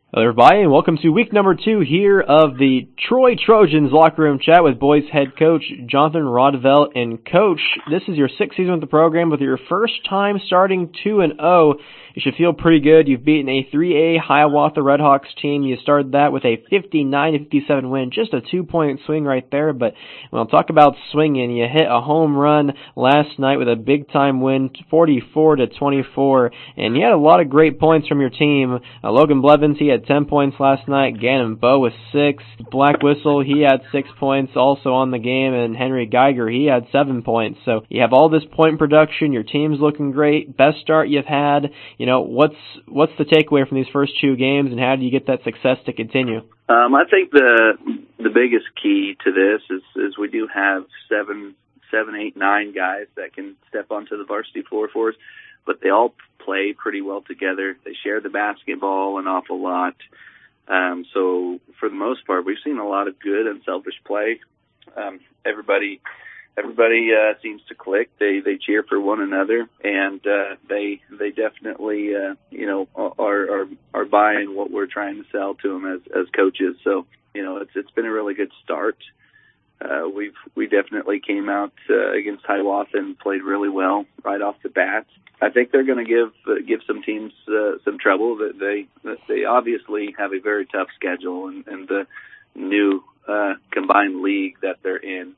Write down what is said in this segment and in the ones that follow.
Hello everybody, and welcome to week number 2 here of the Troy Trojans locker room chat with boys head coach Jonathan Rodvelt. And coach, this is your 6th season with the program, with your first time starting 2-0. You should feel pretty good. You've beaten a 3A Hiawatha Redhawks team. You started that with a 59-57 win, just a 2-point swing right there. But when I'll talk about swinging, you hit a home run last night with a big time win, 44-24, and you had a lot of great points from your team. Logan Blevins, he had 10 points last night. Gannon Bowe with 6. Black Whistle, he had 6 points also on the game, and Henry Geiger, he had 7 points. So you have all this point production. Your team's looking great. Best start you've had. What's the takeaway from these first 2 games, and how do you get that success to continue? I think the biggest key to this is we do have 7, 8, 9 guys that can step onto the varsity floor for us, but they all play pretty well together. They share the basketball an awful lot. So for the most part, we've seen a lot of good, unselfish play. Everybody seems to click. They cheer for one another, and they definitely are buying what we're trying to sell to them as coaches. So it's been a really good start. We definitely came out against Hiawatha and played really well right off the bat. I think they're going to give some teams some trouble. That they obviously have a very tough schedule and the new combined league that they're in.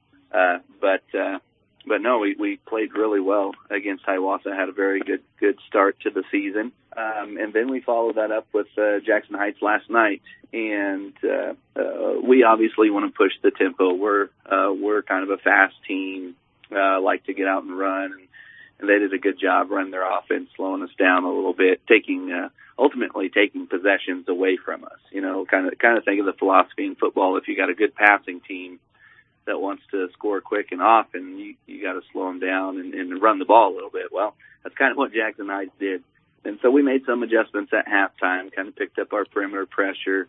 But no, we played really well against Hiawatha. Had a very good start to the season, and then we followed that up with Jackson Heights last night. And we obviously want to push the tempo. We're kind of a fast team, like to get out and run, and they did a good job running their offense, slowing us down a little bit, ultimately taking possessions away from us. Kind of think of the philosophy in football. If you got a good passing team that wants to score quick and often, you got to slow them down and run the ball a little bit. Well, that's kind of what Jackson Heights did. And so we made some adjustments at halftime, kind of picked up our perimeter pressure.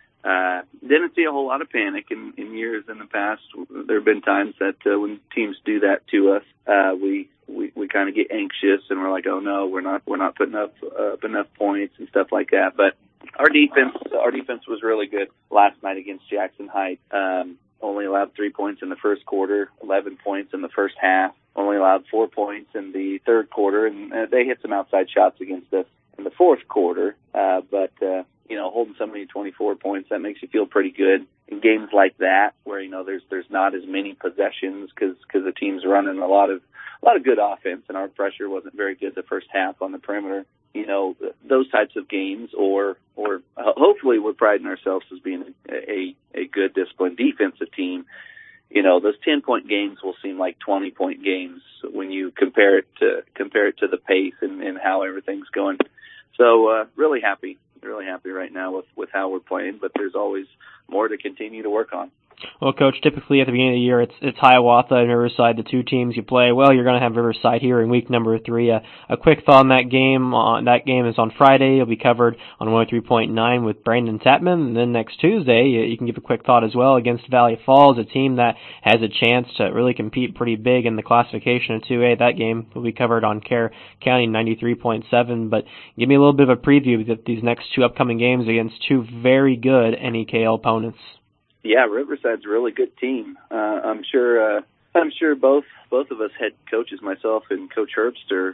Didn't see a whole lot of panic in years in the past. There have been times that when teams do that to us, we kind of get anxious and we're like, oh no, we're not putting up enough points and stuff like that. But our defense was really good last night against Jackson Heights. Only allowed 3 points in the first quarter, 11 points in the first half, only allowed 4 points in the third quarter, and they hit some outside shots against us in the fourth quarter. But holding somebody 24 points, that makes you feel pretty good. In games like that, where there's not as many possessions because the team's running a lot of good offense, and our pressure wasn't very good the first half on the perimeter. Those types of games, or hopefully we're priding ourselves as being a good disciplined defensive team. Those 10-point games will seem like 20-point games when you compare it to the pace and how everything's going. So really happy right now with how we're playing, but there's always more to continue to work on. Well, Coach, typically at the beginning of the year, it's Hiawatha and Riverside, the 2 teams you play. Well, you're going to have Riverside here in week number 3. A quick thought on that game. That game is on Friday. It'll be covered on 103.9 with Brandon Tapman. And then next Tuesday, you can give a quick thought as well against Valley Falls, a team that has a chance to really compete pretty big in the classification of 2A. That game will be covered on Care County 93.7. But give me a little bit of a preview of these next 2 upcoming games against 2 very good NEKL opponents. Yeah, Riverside's a really good team. I'm sure both of us head coaches, myself and Coach Herbster,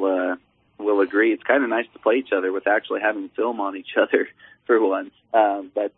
will agree. It's kind of nice to play each other with actually having film on each other for once. But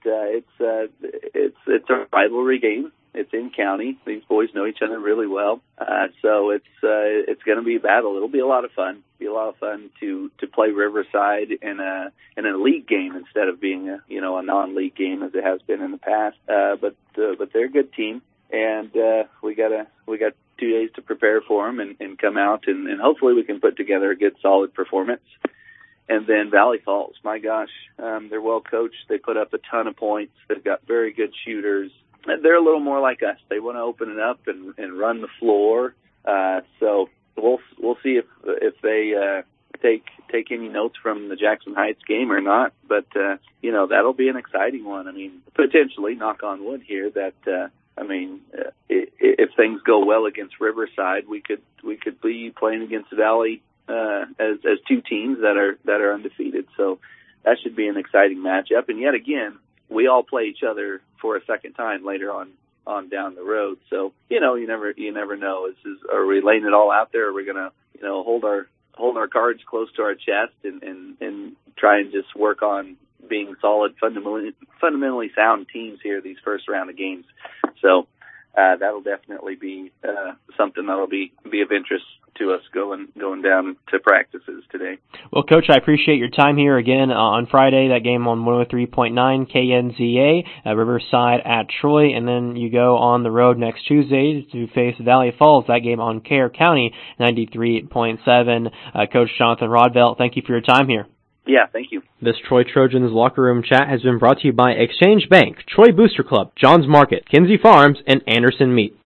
it's a rivalry game. It's in county. These boys know each other really well. So it's going to be a battle. It'll be a lot of fun. It'll be a lot of fun to play Riverside in a league game instead of being a non-league game as it has been in the past. But they're a good team, and we got 2 days to prepare for them and come out and hopefully we can put together a good solid performance. And then Valley Falls, my gosh, they're well coached. They put up a ton of points. They've got very good shooters. They're a little more like us. They want to open it up and run the floor. So we'll see if they take any notes from the Jackson Heights game or not. But that'll be an exciting one. I mean, potentially, knock on wood here, that if things go well against Riverside, we could be playing against Valley as 2 teams that are undefeated. So that should be an exciting matchup. And yet again, we all play each other for a second time later on down the road. So, you never know. Are we laying it all out there? Or are we going to, hold our cards close to our chest and try and just work on being solid, fundamentally sound teams here these first round of games? So, that'll definitely be something that'll be of interest to us going down to practices today. Well, Coach, I appreciate your time here again on Friday. That game on 103.9 KNZA, Riverside at Troy, and then you go on the road next Tuesday to face Valley Falls. That game on Kerr County 93.7. Coach Jonathan Rodvelt, thank you for your time here. Yeah, thank you. This Troy Trojans locker room chat has been brought to you by Exchange Bank, Troy Booster Club, Johns Market, Kinsey Farms, and Anderson Meat.